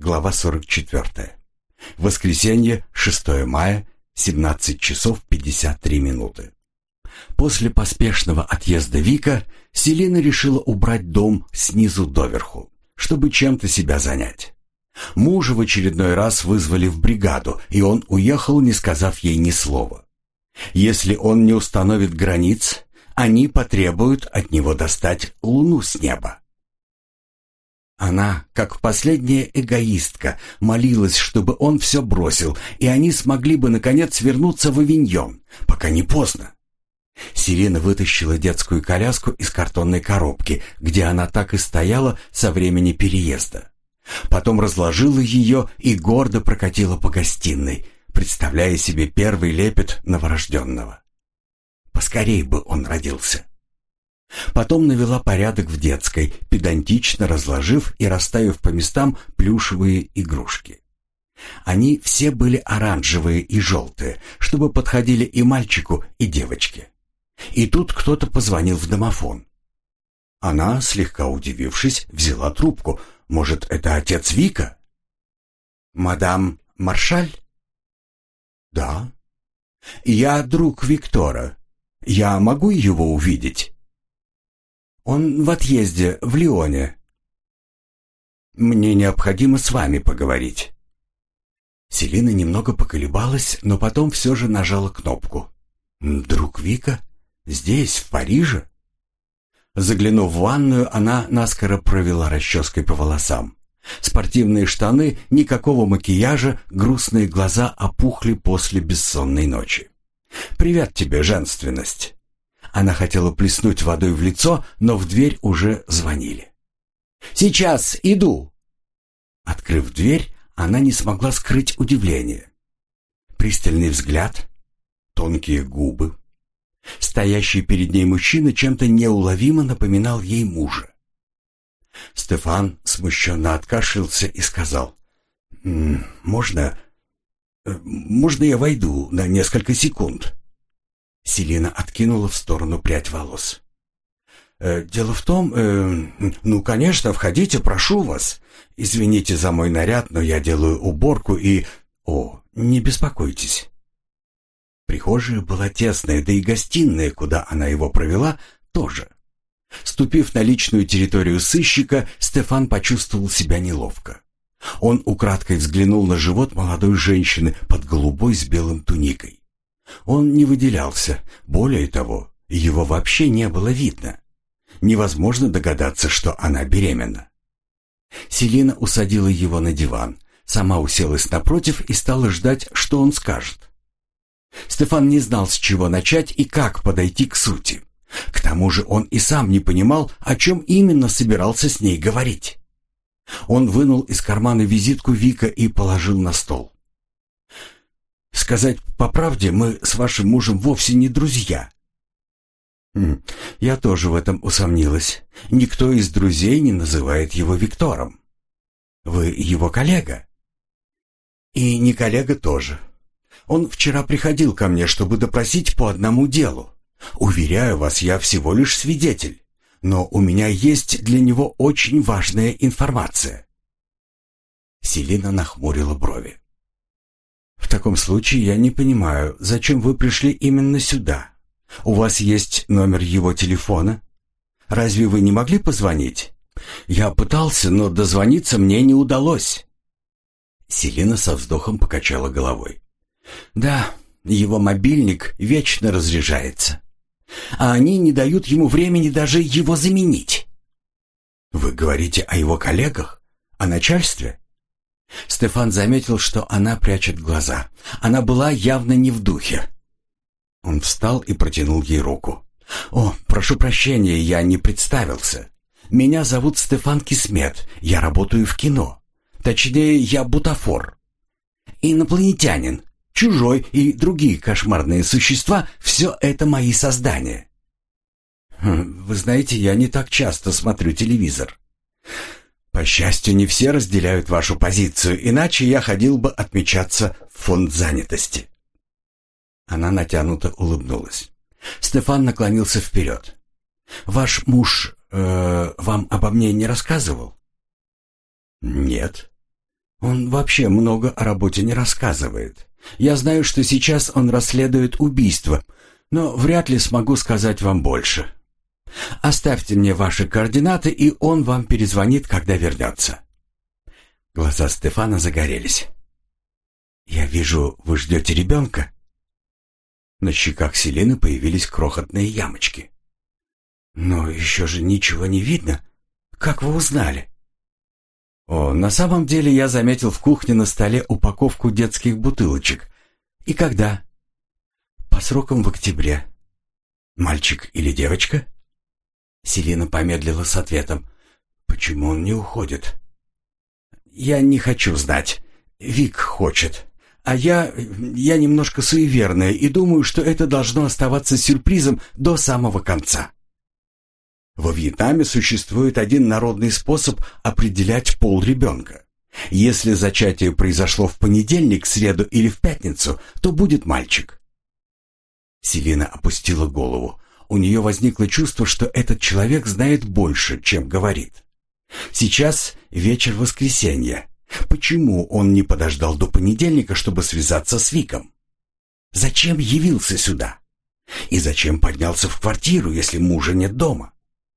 Глава 44. Воскресенье, 6 мая, 17 часов 53 минуты. После поспешного отъезда Вика Селина решила убрать дом снизу доверху, чтобы чем-то себя занять. Мужа в очередной раз вызвали в бригаду, и он уехал, не сказав ей ни слова. Если он не установит границ, они потребуют от него достать луну с неба. Она, как последняя эгоистка, молилась, чтобы он все бросил, и они смогли бы, наконец, вернуться в Авиньон, пока не поздно. Селина вытащила детскую коляску из картонной коробки, где она так и стояла со времени переезда. Потом разложила ее и гордо прокатила по гостиной, представляя себе первый лепет новорожденного. Поскорей бы он родился. Потом навела порядок в детской, педантично разложив и расставив по местам плюшевые игрушки. Они все были оранжевые и желтые, чтобы подходили и мальчику, и девочке. И тут кто-то позвонил в домофон. Она, слегка удивившись, взяла трубку. Может, это отец Вика? «Мадам Маршаль?» «Да». «Я друг Виктора. Я могу его увидеть?» «Он в отъезде, в Лионе». «Мне необходимо с вами поговорить». Селина немного поколебалась, но потом все же нажала кнопку. «Друг Вика? Здесь, в Париже?» Заглянув в ванную, она наскоро провела расческой по волосам. Спортивные штаны, никакого макияжа, грустные глаза опухли после бессонной ночи. «Привет тебе, женственность!» Она хотела плеснуть водой в лицо, но в дверь уже звонили. «Сейчас, иду!» Открыв дверь, она не смогла скрыть удивление. Пристальный взгляд, тонкие губы. Стоящий перед ней мужчина чем-то неуловимо напоминал ей мужа. Стефан смущенно откашлялся и сказал: «Можно я войду на несколько секунд?» Селина откинула в сторону прядь волос. «Дело в том, конечно, входите, прошу вас. Извините за мой наряд, но я делаю уборку и... не беспокойтесь». Прихожая была тесная, да и гостиная, куда она его провела, тоже. Ступив на личную территорию сыщика, Стефан почувствовал себя неловко. Он украдкой взглянул на живот молодой женщины под голубой с белым туникой. Он не выделялся, более того, его вообще не было видно. Невозможно догадаться, что она беременна. Селина усадила его на диван, сама уселась напротив и стала ждать, что он скажет. Стефан не знал, с чего начать и как подойти к сути. К тому же он и сам не понимал, о чем именно собирался с ней говорить. Он вынул из кармана визитку Вика и положил на стол. «Сказать по правде, мы с вашим мужем вовсе не друзья». «Я тоже в этом усомнилась. Никто из друзей не называет его Виктором. Вы его коллега?» «И не коллега тоже. Он вчера приходил ко мне, чтобы допросить по одному делу. Уверяю вас, я всего лишь свидетель, но у меня есть для него очень важная информация». Селина нахмурила брови. «В таком случае я не понимаю, зачем вы пришли именно сюда? У вас есть номер его телефона? Разве вы не могли позвонить? Я пытался, но дозвониться мне не удалось». Селина со вздохом покачала головой. «Да, его мобильник вечно разряжается, а они не дают ему времени даже его заменить». «Вы говорите о его коллегах? О начальстве?» Стефан заметил, что она прячет глаза. Она была явно не в духе. Он встал и протянул ей руку. «Прошу прощения, я не представился. Меня зовут Стефан Кисмет, я работаю в кино. Точнее, я бутафор. Инопланетянин, чужой и другие кошмарные существа — все это мои создания». «Вы знаете, я не так часто смотрю телевизор». «По счастью, не все разделяют вашу позицию, иначе я ходил бы отмечаться в фонд занятости». Она натянуто улыбнулась. Стефан наклонился вперед. «Ваш муж вам обо мне не рассказывал?» «Нет». Он вообще много о работе не рассказывает. Я знаю, что сейчас он расследует убийство, но вряд ли смогу сказать вам больше. Оставьте мне ваши координаты, и он вам перезвонит, когда вернется». Глаза Стефана загорелись. «Я вижу, вы ждете ребенка?» На щеках Селины появились крохотные ямочки. «Но еще же ничего не видно. Как вы узнали?» «О, на самом деле я заметил в кухне на столе упаковку детских бутылочек. И когда?» «По срокам в октябре». «Мальчик или девочка?» Селина помедлила с ответом. «Почему он не уходит?» «Я не хочу знать. Вик хочет. А я немножко суеверная и думаю, что это должно оставаться сюрпризом до самого конца». Во Вьетнаме существует один народный способ определять пол ребенка. Если зачатие произошло в понедельник, среду или в пятницу, то будет мальчик. Селина опустила голову. У нее возникло чувство, что этот человек знает больше, чем говорит. Сейчас вечер воскресенья. Почему он не подождал до понедельника, чтобы связаться с Виком? Зачем явился сюда? И зачем поднялся в квартиру, если мужа нет дома?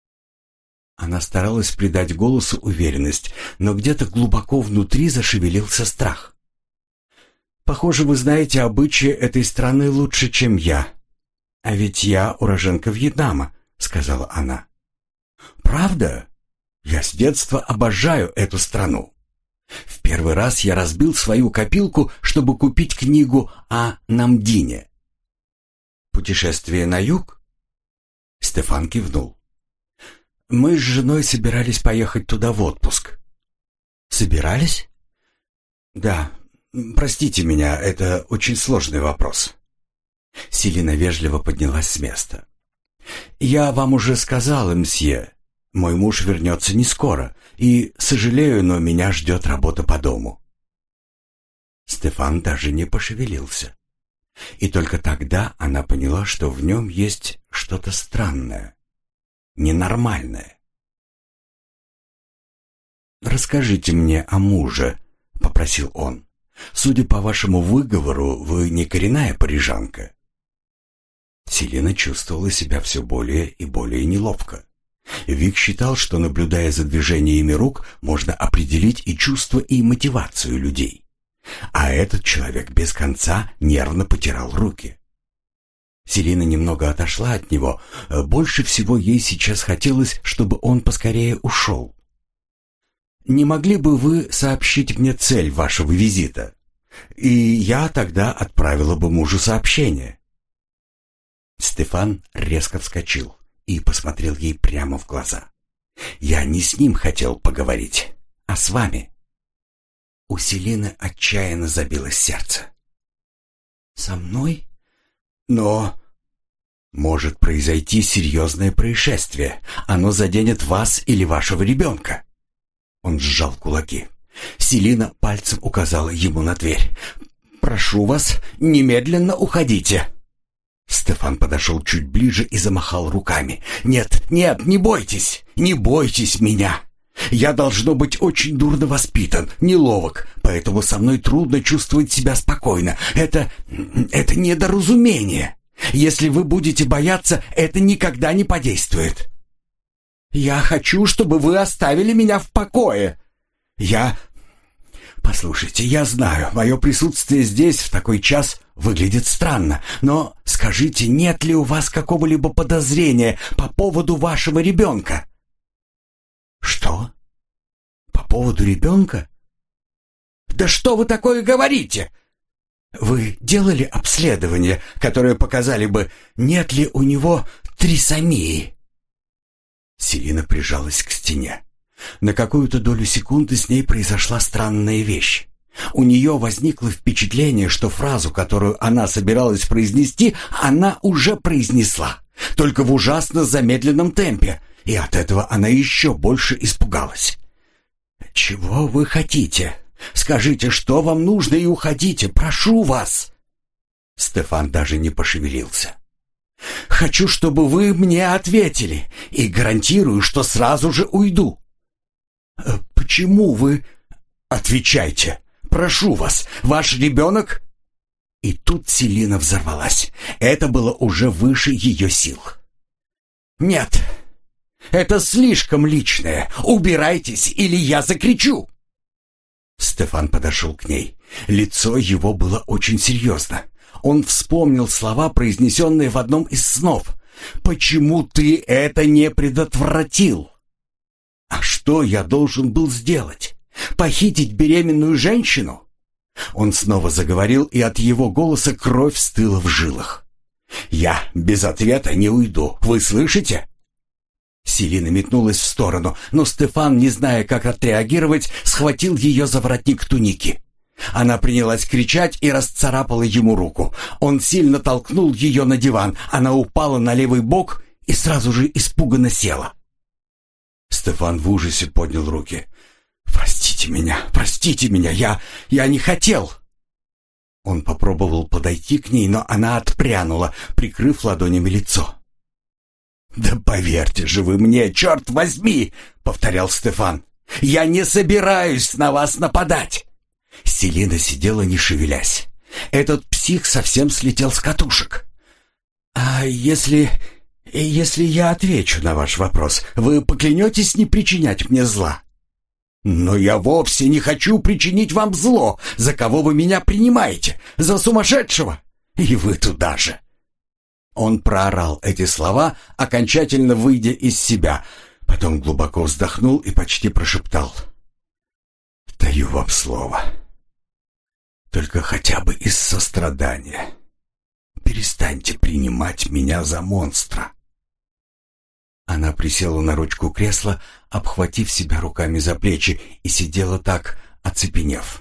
Она старалась придать голосу уверенность, но где-то глубоко внутри зашевелился страх. «Похоже, вы знаете обычаи этой страны лучше, чем я. А ведь я уроженка Вьетнама», — сказала она. «Правда? Я с детства обожаю эту страну. В первый раз я разбил свою копилку, чтобы купить книгу о Намдине». «Путешествие на юг?» Стефан кивнул. «Мы с женой собирались поехать туда в отпуск». «Собирались?» «Да. Простите меня, это очень сложный вопрос». Селина вежливо поднялась с места. «Я вам уже сказала, мсье, мой муж вернется не скоро, и, сожалею, но меня ждет работа по дому». Стефан даже не пошевелился. И только тогда она поняла, что в нем есть что-то странное, ненормальное. «Расскажите мне о муже», — попросил он. «Судя по вашему выговору, вы не коренная парижанка». Селина чувствовала себя все более и более неловко. Вик считал, что, наблюдая за движениями рук, можно определить и чувства, и мотивацию людей. А этот человек без конца нервно потирал руки. Селина немного отошла от него. Больше всего ей сейчас хотелось, чтобы он поскорее ушел. «Не могли бы вы сообщить мне цель вашего визита? И я тогда отправила бы мужу сообщение». Стефан резко вскочил и посмотрел ей прямо в глаза. «Я не с ним хотел поговорить, а с вами». У Селины отчаянно забилось сердце. «Со мной? Но может произойти серьезное происшествие. Оно заденет вас или вашего ребенка». Он сжал кулаки. Селина пальцем указала ему на дверь. «Прошу вас, немедленно уходите». Стефан подошел чуть ближе и замахал руками. «Нет, нет, не бойтесь, не бойтесь меня. Я, должно быть, очень дурно воспитан, неловок, поэтому со мной трудно чувствовать себя спокойно. Это недоразумение. Если вы будете бояться, это никогда не подействует. Я хочу, чтобы вы оставили меня в покое. Послушайте, я знаю, мое присутствие здесь в такой час выглядит странно, но скажите, нет ли у вас какого-либо подозрения по поводу вашего ребенка?» «Что? По поводу ребенка? Да что вы такое говорите? Вы делали обследование, которое показали бы, нет ли у него трисомии?» Селина прижалась к стене. На какую-то долю секунды с ней произошла странная вещь. У нее возникло впечатление, что фразу, которую она собиралась произнести, она уже произнесла, только в ужасно замедленном темпе, и от этого она еще больше испугалась. «Чего вы хотите? Скажите, что вам нужно, и уходите, прошу вас!» Стефан даже не пошевелился. «Хочу, чтобы вы мне ответили, и гарантирую, что сразу же уйду». «Почему вы...» Отвечайте! Прошу вас, ваш ребенок...» И тут Селина взорвалась. Это было уже выше ее сил. «Нет, это слишком личное. Убирайтесь, или я закричу!» Стефан подошел к ней. Лицо его было очень серьезно. Он вспомнил слова, произнесенные в одном из снов. «Почему ты это не предотвратил?» «А что я должен был сделать? Похитить беременную женщину?» Он снова заговорил, и от его голоса кровь стыла в жилах. «Я без ответа не уйду, вы слышите?» Селина метнулась в сторону, но Стефан, не зная, как отреагировать, схватил ее за воротник туники. Она принялась кричать и расцарапала ему руку. Он сильно толкнул ее на диван, она упала на левый бок и сразу же испуганно села. Стефан в ужасе поднял руки. «Простите меня, я не хотел!» Он попробовал подойти к ней, но она отпрянула, прикрыв ладонями лицо. «Да поверьте же вы мне, черт возьми!» — повторял Стефан. «Я не собираюсь на вас нападать!» Селина сидела, не шевелясь. Этот псих совсем слетел с катушек. «А если я отвечу на ваш вопрос, вы поклянетесь не причинять мне зла?» «Но я вовсе не хочу причинить вам зло. За кого вы меня принимаете? За сумасшедшего? И вы туда же!» Он проорал эти слова, окончательно выйдя из себя, потом глубоко вздохнул и почти прошептал: «Даю вам слово. Только хотя бы из сострадания. Перестаньте принимать меня за монстра». Она присела на ручку кресла, обхватив себя руками за плечи, и сидела так, оцепенев.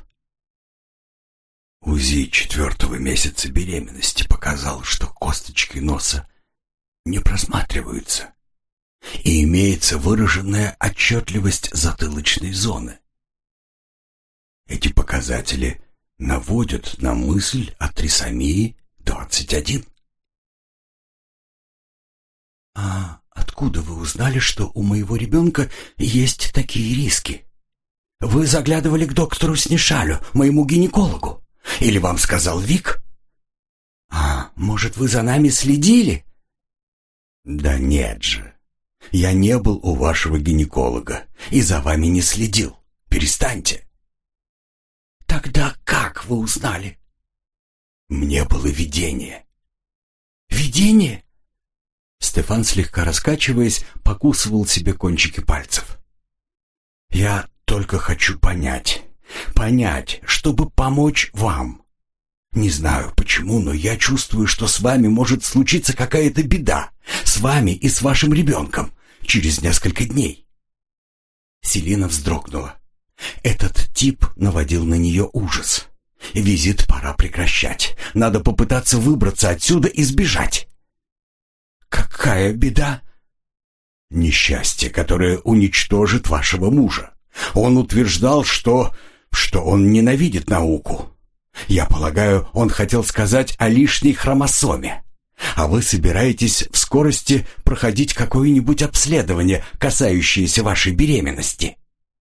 УЗИ 4-го месяца беременности показал, что косточки носа не просматриваются, и имеется выраженная отчетливость затылочной зоны. Эти показатели наводят на мысль о трисомии 21. «А откуда вы узнали, что у моего ребенка есть такие риски? Вы заглядывали к доктору Снишалю, моему гинекологу? Или вам сказал Вик? А может, вы за нами следили?» «Да нет же. Я не был у вашего гинеколога и за вами не следил. Перестаньте». «Тогда как вы узнали?» «Мне было видение». «Видение?» Стефан, слегка раскачиваясь, покусывал себе кончики пальцев. «Я только хочу понять, чтобы помочь вам. Не знаю почему, но я чувствую, что с вами может случиться какая-то беда. С вами и с вашим ребенком. Через несколько дней». Селина вздрогнула. Этот тип наводил на нее ужас. Визит пора прекращать. Надо попытаться выбраться отсюда и сбежать. «Какая беда?» «Несчастье, которое уничтожит вашего мужа. Он утверждал, что он ненавидит науку. Я полагаю, он хотел сказать о лишней хромосоме. А вы собираетесь в скорости проходить какое-нибудь обследование, касающееся вашей беременности?»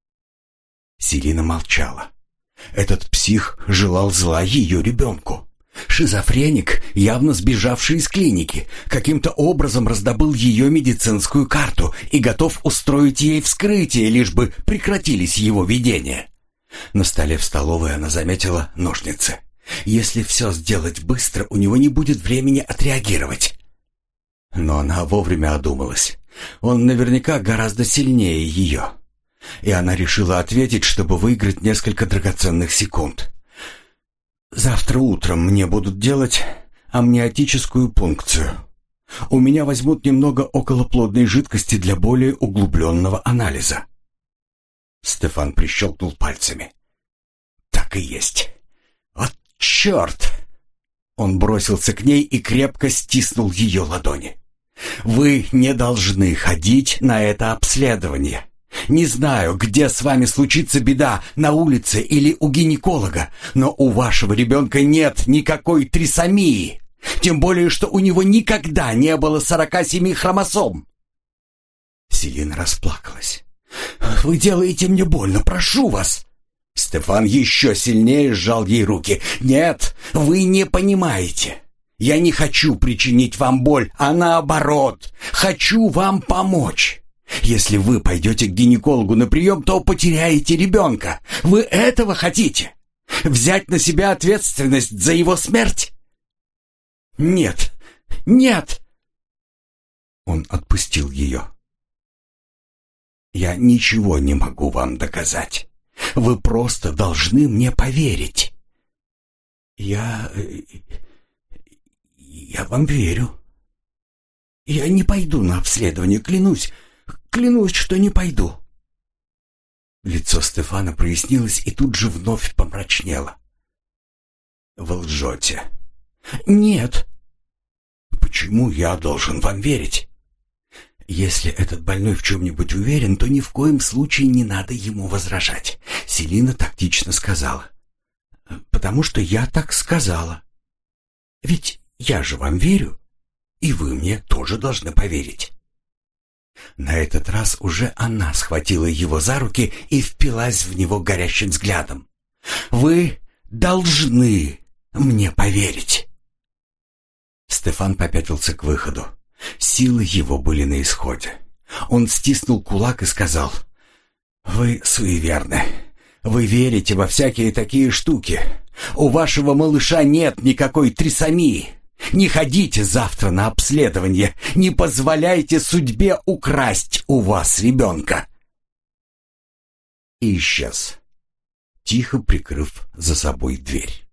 Селина молчала. Этот псих желал зла ее ребенку. Шизофреник, явно сбежавший из клиники, каким-то образом раздобыл ее медицинскую карту и готов устроить ей вскрытие, лишь бы прекратились его видения. На столе в столовой она заметила ножницы. Если все сделать быстро, у него не будет времени отреагировать. Но она вовремя одумалась. Он наверняка гораздо сильнее ее. И она решила ответить, чтобы выиграть несколько драгоценных секунд. «Завтра утром мне будут делать амниотическую пункцию. У меня возьмут немного околоплодной жидкости для более углубленного анализа». Стефан прищелкнул пальцами. «Так и есть. Вот черт!» Он бросился к ней и крепко стиснул ее ладони. «Вы не должны ходить на это обследование. Не знаю, где с вами случится беда, на улице или у гинеколога, но у вашего ребенка нет никакой трисомии, тем более, что у него никогда не было 47 хромосом». Селина расплакалась. «Вы делаете мне больно, прошу вас». Стефан еще сильнее сжал ей руки. «Нет, вы не понимаете. Я не хочу причинить вам боль, а наоборот, хочу вам помочь. Если вы пойдете к гинекологу на прием, то потеряете ребенка. Вы этого хотите? Взять на себя ответственность за его смерть? Нет, нет!» Он отпустил ее. «Я ничего не могу вам доказать. Вы просто должны мне поверить». Я вам верю. Я не пойду на обследование, клянусь, что не пойду». Лицо Стефана прояснилось и тут же вновь помрачнело. «Вы лжете». «Нет». «Почему я должен вам верить?» «Если этот больной в чем-нибудь уверен, то ни в коем случае не надо ему возражать», — Селина тактично сказала. «Потому что я так сказала. Ведь я же вам верю, и вы мне тоже должны поверить». На этот раз уже она схватила его за руки и впилась в него горящим взглядом. «Вы должны мне поверить». Стефан попятился к выходу. Силы его были на исходе. Он стиснул кулак и сказал: «Вы суеверны. Вы верите во всякие такие штуки. У вашего малыша нет никакой трисомии. Не ходите завтра на обследование. Не позволяйте судьбе украсть у вас ребенка». И исчез, тихо прикрыв за собой дверь.